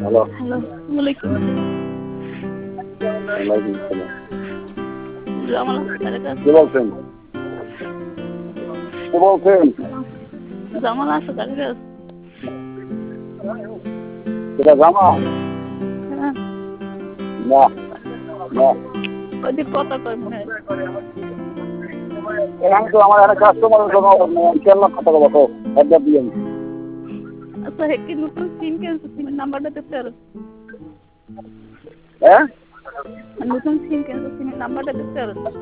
Hello. Hello, আসসালামু আলাইকুম। ওয়ালাইকুম আসসালাম। জামাল আছে তার কাছে? কে বলছেন? কে বলছেন? জামাল আছে তার কাছে? এটা জামাল? হ্যাঁ, না, না। ওই যে কথা কয় মনে হয়। এখানে তো আমার একটা কাস্টমারের জন্য কেন কথা বলো তো? একবার দিয়েন। আচ্ছা, হে কি নতুন সিম কিনছে? সিমের নাম্বারটা দিতে পারো? হ্যাঁ? নতুন সিম কিনছে, সিমের নাম্বারটা দিতে পারো?